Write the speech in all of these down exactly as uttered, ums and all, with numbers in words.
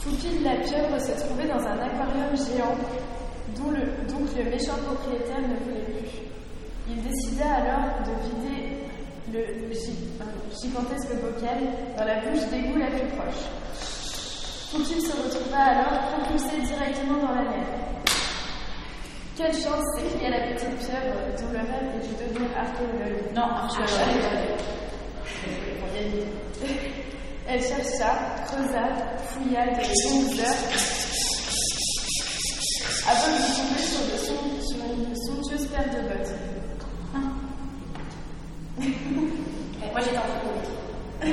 Poupille la pieuvre se trouvait dans un aquarium géant, dont le, donc le méchant propriétaire ne voulait plus. Il décida alors de vider le gigantesque bocal dans la bouche d'égout la plus proche. Poupille se retrouva alors propulsée directement dans la mer. Quelle chance, s'écria la petite pieuvre dont le rêve était de devenir archéologue. Non, archéologue. Elle chercha, creusa, fouilla de longues heures avant de tomber sur, de son, sur une somptueuse paire de bottes. Hein. Et moi j'étais en train de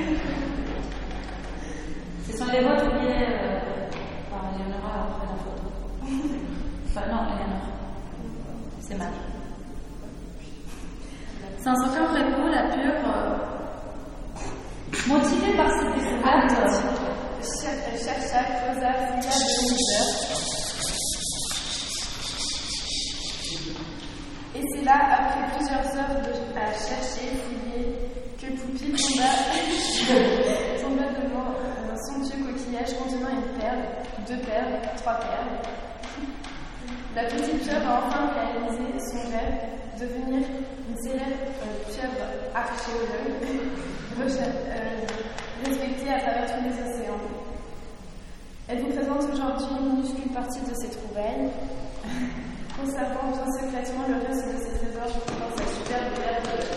Ce sont les bottes liées euh, par Eleonora après la photo. Enfin, non, Eleonora. C'est mal. Sans aucun repos, la pieuvre, euh, motivée par cette découverte, elle chercha, creusa, fouilla de longues heures. Et c'est là, après plusieurs heures de, à chercher, fouiller, que Poupille tomba, tomba devant un somptueux coquillage contenant une perle, deux perles, trois perles. La petite pieuvre a enfin réalisé son rêve, devenir une célèbre euh, pieuvre archéologue, euh, respectée à travers tous les océans. Elle vous présente aujourd'hui une minuscule partie de ses trouvailles, conservant bien secrètement le reste de ses trésors dans sa superbe perle.